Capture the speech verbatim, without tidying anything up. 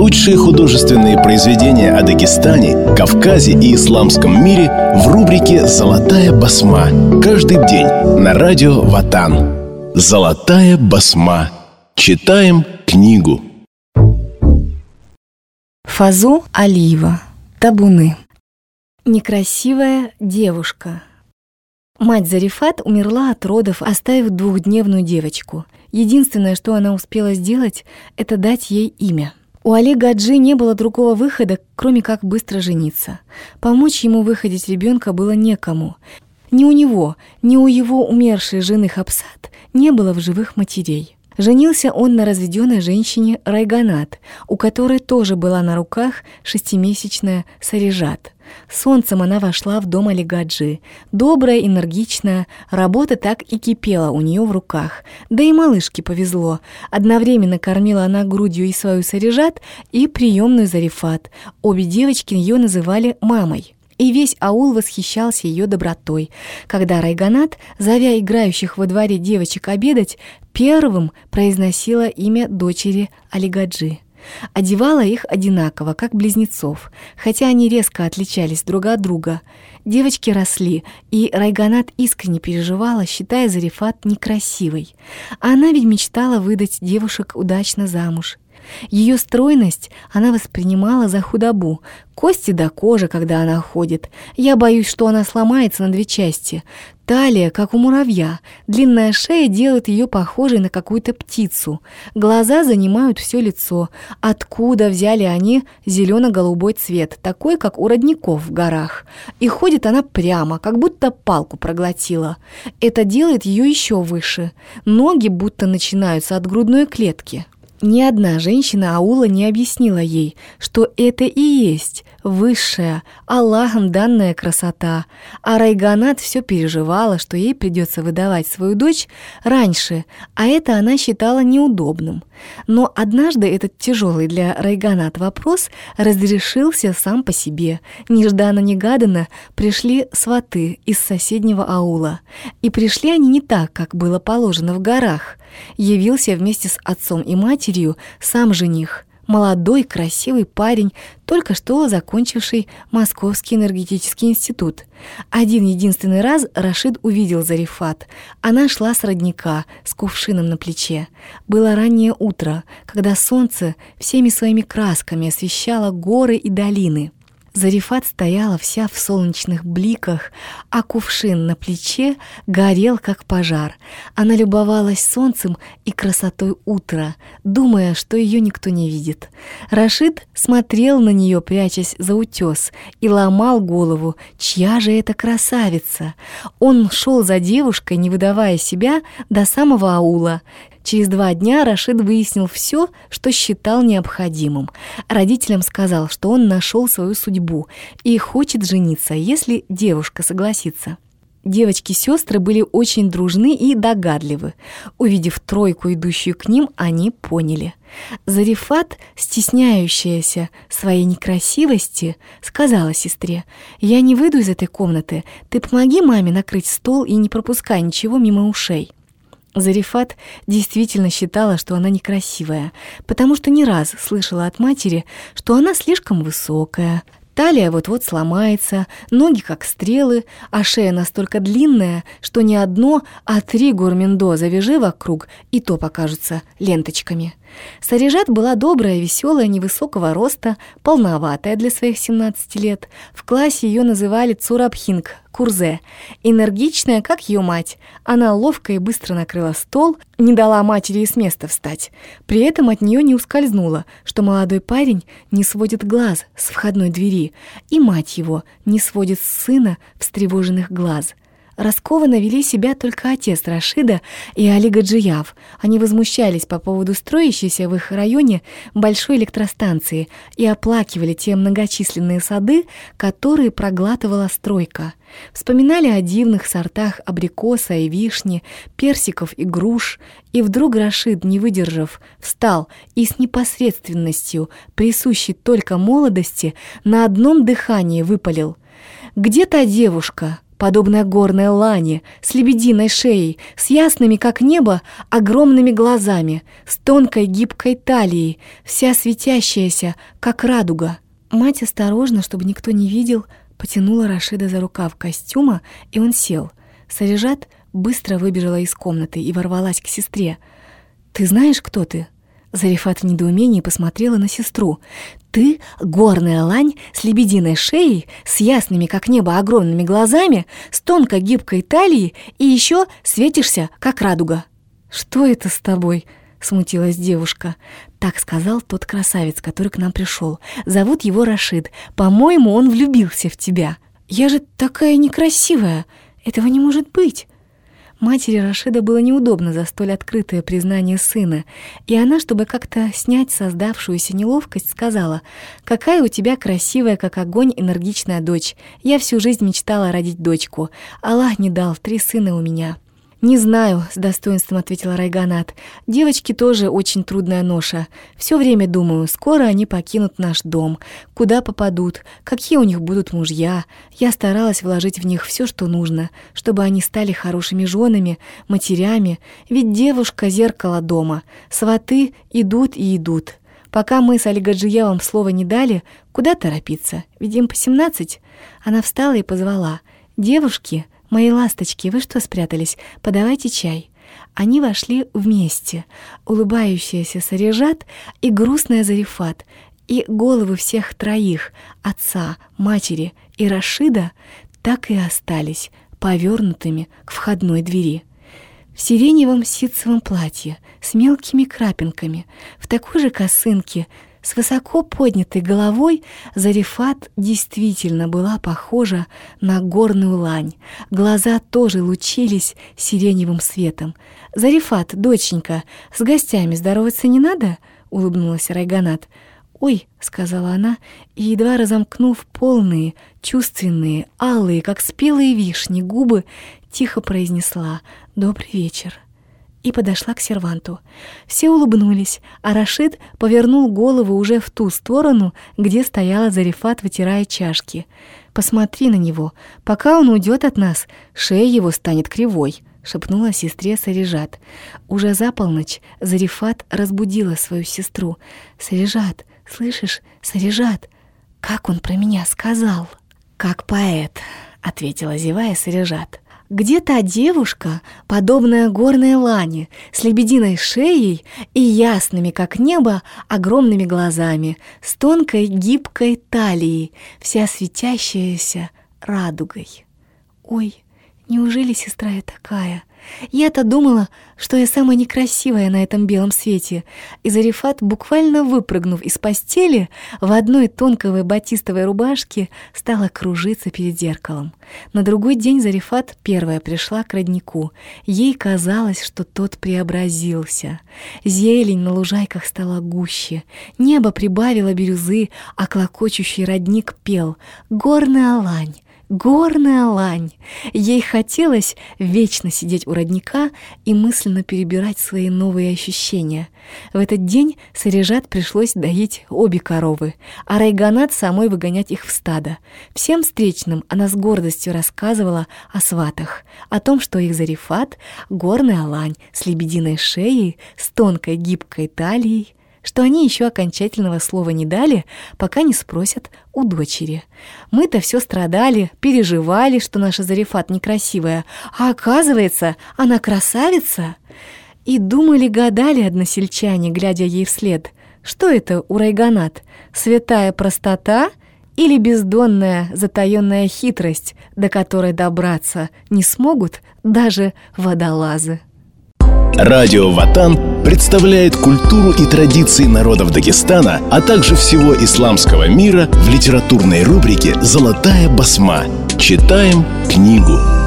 Лучшие художественные произведения о Дагестане, Кавказе и исламском мире в рубрике «Золотая басма». Каждый день на радио Ватан. «Золотая басма». Читаем книгу. Фазу Алиева. Табуны. Некрасивая девушка. Мать Зарифат умерла от родов, оставив двухдневную девочку. Единственное, что она успела сделать, это дать ей имя. У Али Гаджи не было другого выхода, кроме как быстро жениться. Помочь ему выходить ребенка было некому. Ни у него, ни у его умершей жены Хапсат не было в живых матерей. Женился он на разведенной женщине Райганат, у которой тоже была на руках шестимесячная Сарижат. Солнцем она вошла в дом Али Гаджи. Добрая, энергичная, работа так и кипела у нее в руках. Да и малышке повезло. Одновременно кормила она грудью и свою Сарижат, и приемную Зарифат. Обе девочки ее называли мамой. И весь аул восхищался ее добротой. Когда Райганат, зовя играющих во дворе девочек обедать, первым произносила имя дочери Али Гаджи. Одевала их одинаково, как близнецов, хотя они резко отличались друг от друга. Девочки росли, и Райганат искренне переживала, считая Зарифат некрасивой. А она ведь мечтала выдать девушек удачно замуж. Ее стройность она воспринимала за худобу, кости до кожи, когда она ходит. Я боюсь, что она сломается на две части. Талия, как у муравья, длинная шея делает ее похожей на какую-то птицу. Глаза занимают все лицо. Откуда взяли они зелено-голубой цвет, такой, как у родников в горах? И ходит она прямо, как будто палку проглотила. Это делает ее еще выше. Ноги будто начинаются от грудной клетки. Ни одна женщина аула не объяснила ей, что это и есть высшая, Аллахом данная красота. А Райганат все переживала, что ей придется выдавать свою дочь раньше, а это она считала неудобным. Но однажды этот тяжелый для Райганат вопрос разрешился сам по себе. Нежданно-негаданно пришли сваты из соседнего аула. И пришли они не так, как было положено в горах. Явился вместе с отцом и матерью сам жених, молодой, красивый парень, только что закончивший Московский энергетический институт. Один единственный раз Рашид увидел Зарифат. Она шла с родника, с кувшином на плече. Было раннее утро, когда солнце всеми своими красками освещало горы и долины. Зарифат стояла вся в солнечных бликах, а кувшин на плече горел, как пожар. Она любовалась солнцем и красотой утра, думая, что ее никто не видит. Рашид смотрел на нее, прячась за утес, и ломал голову, чья же это красавица. Он шел за девушкой, не выдавая себя, до самого аула. Через два дня Рашид выяснил все, что считал необходимым. Родителям сказал, что он нашел свою судьбу и хочет жениться, если девушка согласится. Девочки-сестры были очень дружны и догадливы. Увидев тройку, идущую к ним, они поняли. Зарифат, стесняющаяся своей некрасивости, сказала сестре: «Я не выйду из этой комнаты, ты помоги маме накрыть стол и не пропускай ничего мимо ушей». Зарифат действительно считала, что она некрасивая, потому что не раз слышала от матери, что она слишком высокая, талия вот-вот сломается, ноги как стрелы, а шея настолько длинная, что не одно, а три гурмендо завяжи вокруг, и то покажутся ленточками. Сарижат была добрая, веселая, невысокого роста, полноватая для своих семнадцати лет. В классе ее называли Цурабхинг, Курзе. Энергичная, как ее мать. Она ловко и быстро накрыла стол, не дала матери и с места встать. При этом от нее не ускользнуло, что молодой парень не сводит глаз с входной двери, и мать его не сводит с сына встревоженных глаз. Раскованно вели себя только отец Рашида и Али Гаджияв. Они возмущались по поводу строящейся в их районе большой электростанции и оплакивали те многочисленные сады, которые проглатывала стройка. Вспоминали о дивных сортах абрикоса и вишни, персиков и груш. И вдруг Рашид, не выдержав, встал и с непосредственностью, присущей только молодости, на одном дыхании выпалил: «Где та девушка, подобная горной лани, с лебединой шеей, с ясными, как небо, огромными глазами, с тонкой гибкой талией, вся светящаяся, как радуга. Мать осторожно, чтобы никто не видел, потянула Рашида за рукав костюма, и он сел. Сарижат быстро выбежала из комнаты и ворвалась к сестре. «Ты знаешь, кто ты?» Зарифат в недоумении посмотрела на сестру. «Ты горная лань с лебединой шеей, с ясными, как небо, огромными глазами, с тонкой гибкой талией и еще светишься, как радуга». «Что это с тобой?» — смутилась девушка. «Так сказал тот красавец, который к нам пришел. Зовут его Рашид. По-моему, он влюбился в тебя». «Я же такая некрасивая. Этого не может быть». Матери Рашида было неудобно за столь открытое признание сына, и она, чтобы как-то снять создавшуюся неловкость, сказала: «Какая у тебя красивая, как огонь, энергичная дочь. Я всю жизнь мечтала родить дочку. Аллах не дал, три сына у меня». «Не знаю», — с достоинством ответила Райганат. «Девочки тоже очень трудная ноша. Все время думаю, скоро они покинут наш дом. Куда попадут? Какие у них будут мужья? Я старалась вложить в них все, что нужно, чтобы они стали хорошими женами, матерями. Ведь девушка — зеркало дома. Сваты идут и идут. Пока мы с Алигаджиевым слова не дали, куда торопиться? Ведь им по семнадцать». Она встала и позвала: «Девушки, мои ласточки, вы что спрятались? Подавайте чай». Они вошли вместе, улыбающаяся Сарижат и грустная Зарифат, и головы всех троих, отца, матери и Рашида, так и остались повернутыми к входной двери. В сиреневом ситцевом платье с мелкими крапинками, в такой же косынке, с высоко поднятой головой, Зарифат действительно была похожа на горную лань. Глаза тоже лучились сиреневым светом. «Зарифат, доченька, с гостями здороваться не надо?» — улыбнулась Райганат. «Ой», — сказала она, и, едва разомкнув полные, чувственные, алые, как спелые вишни, губы, тихо произнесла: «Добрый вечер», и подошла к серванту. Все улыбнулись, а Рашид повернул голову уже в ту сторону, где стояла Зарифат, вытирая чашки. «Посмотри на него, пока он уйдет от нас, шея его станет кривой», — шепнула сестре Сарижат. Уже за полночь Зарифат разбудила свою сестру. «Сарижат, слышишь, Сарижат, как он про меня сказал?» «Как поэт», — ответила, зевая, Сарижат. «Где та девушка, подобная горной лани, с лебединой шеей и ясными, как небо, огромными глазами, с тонкой гибкой талией, вся светящаяся радугой?» «Ой, неужели сестра я такая? Я-то думала, что я самая некрасивая на этом белом свете». И Зарифат, буквально выпрыгнув из постели, в одной тонкой батистовой рубашке стала кружиться перед зеркалом. На другой день Зарифат первая пришла к роднику. Ей казалось, что тот преобразился. Зелень на лужайках стала гуще, небо прибавило бирюзы, а клокочущий родник пел: «Горная лань, горная лань». Ей хотелось вечно сидеть у родника и мысленно перебирать свои новые ощущения. В этот день Сарижат пришлось доить обе коровы, а Райганат самой выгонять их в стадо. Всем встречным она с гордостью рассказывала о сватах, о том, что их Зарифат — горная лань с лебединой шеей, с тонкой гибкой талией, что они еще окончательного слова не дали, пока не спросят у дочери. Мы-то все страдали, переживали, что наша Зарифат некрасивая, а оказывается, она красавица. И думали-гадали односельчане, глядя ей вслед: что это у Райганат, святая простота или бездонная затаенная хитрость, до которой добраться не смогут даже водолазы? Радио Ватан представляет культуру и традиции народов Дагестана, а также всего исламского мира в литературной рубрике «Золотая басма». Читаем книгу.